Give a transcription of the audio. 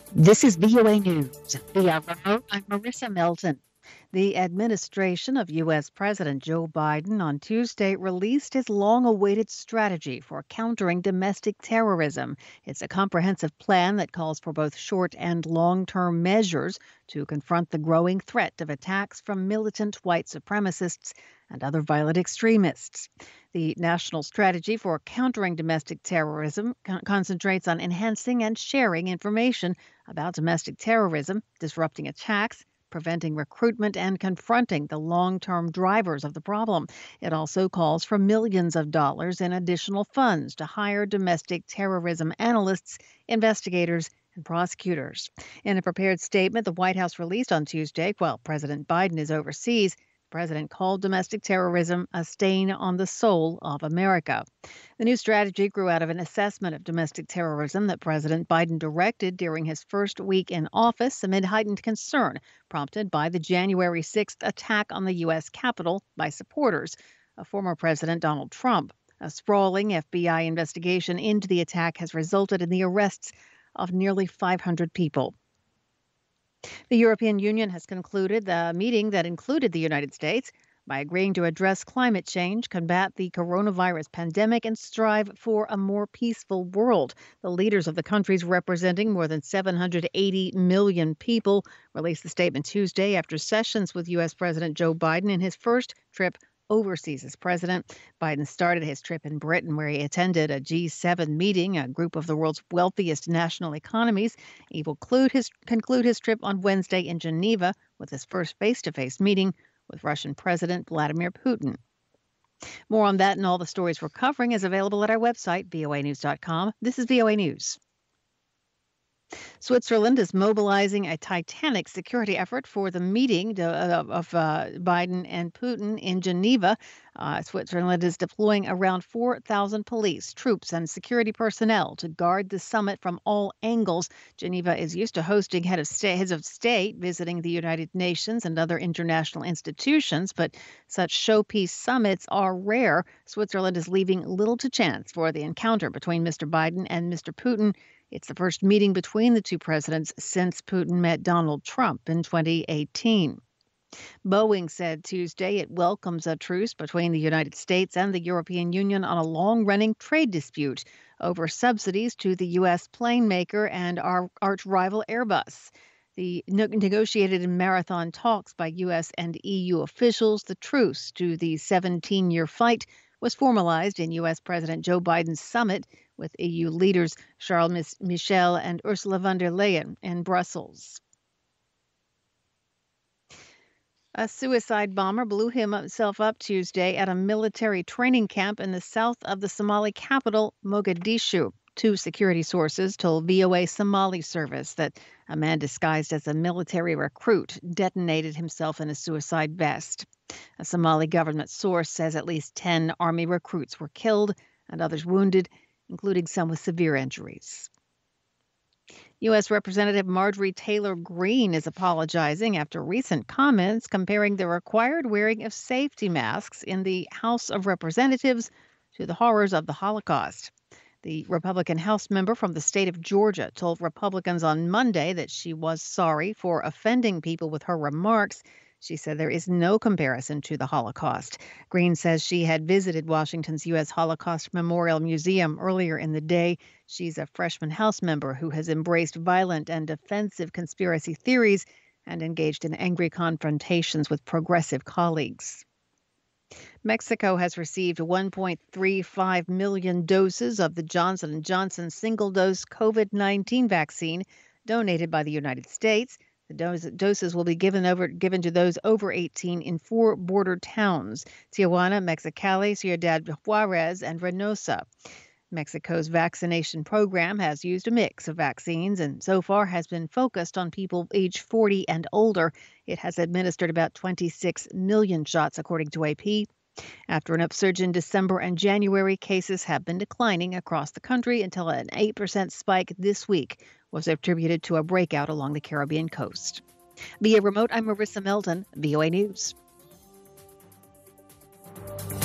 This is VOA News. Via remote, I'm Marissa Melton. The administration of U.S. President Joe Biden on Tuesday released his long awaited strategy for countering domestic terrorism. It's a comprehensive plan that calls for both short and long term measures to confront the growing threat of attacks from militant white supremacists and other violent extremists. The national strategy for countering domestic terrorism concentrates on enhancing and sharing information about domestic terrorism, disrupting attacks, preventing recruitment, and confronting the long term drivers of the problem. It also calls for millions of dollars in additional funds to hire domestic terrorism analysts, investigators, and prosecutors. In a prepared statement the White House released on Tuesday while President Biden is overseas, the president called domestic terrorism a stain on the soul of America. The new strategy grew out of an assessment of domestic terrorism that President Biden directed during his first week in office amid heightened concern prompted by the January 6th attack on the U.S. Capitol by supporters of former President Donald Trump. A sprawling FBI investigation into the attack has resulted in the arrests of nearly 500 people. The European Union has concluded the meeting that included the United States by agreeing to address climate change, combat the coronavirus pandemic, and strive for a more peaceful world. The leaders of the countries representing more than 780 million people released the statement Tuesday after sessions with U.S. President Joe Biden in his first trip overseas as president. Biden started his trip in Britain, where he attended a G7 meeting, a group of the world's wealthiest national economies. He will conclude his trip on Wednesday in Geneva with his first face-to-face meeting with Russian President Vladimir Putin. More on that and all the stories we're covering is available at our website, voanews.com. This is VOA News. Switzerland is mobilizing a titanic security effort for the meeting of Biden and Putin in Geneva. Switzerland is deploying around 4,000 police, troops, and security personnel to guard the summit from all angles. Geneva is used to hosting heads of state visiting the United Nations and other international institutions, but such showpiece summits are rare. Switzerland is leaving little to chance for the encounter between Mr. Biden and Mr. Putin. It's the first meeting between the two presidents since Putin met Donald Trump in 2018. Boeing said Tuesday it welcomes a truce between the United States and the European Union on a long-running trade dispute over subsidies to the U.S. plane maker and our arch rival Airbus. The negotiated in marathon talks by U.S. and EU officials, the truce to the 17-year fight was formalized in U.S. President Joe Biden's summit with EU leaders Charles Michel and Ursula von der Leyen in Brussels. A suicide bomber blew himself up Tuesday at a military training camp in the south of the Somali capital, Mogadishu. Two security sources told VOA Somali service that a man disguised as a military recruit detonated himself in a suicide vest. A Somali government source says at least 10 Army recruits were killed and others wounded, including some with severe injuries. U.S. Representative Marjorie Taylor Greene is apologizing after recent comments comparing the required wearing of safety masks in the House of Representatives to the horrors of the Holocaust. The Republican House member from the state of Georgia told Republicans on Monday that she was sorry for offending people with her remarks. She said there is no comparison to the Holocaust. Greene says she had visited Washington's U.S. Holocaust Memorial Museum earlier in the day. She's a freshman House member who has embraced violent and offensive conspiracy theories and engaged in angry confrontations with progressive colleagues. Mexico has received 1.35 million doses of the Johnson & Johnson single-dose COVID-19 vaccine donated by the United States. The doses will be given to those over 18 in 4 border towns: Tijuana, Mexicali, Ciudad Juarez, and Reynosa. Mexico's vaccination program has used a mix of vaccines and so far has been focused on people aged 40 and older. It has administered about 26 million shots, according to AP. After an upsurge in December and January, cases have been declining across the country until an 8% spike this week was attributed to a breakout along the Caribbean coast. Via remote, I'm Marissa Melton, VOA News.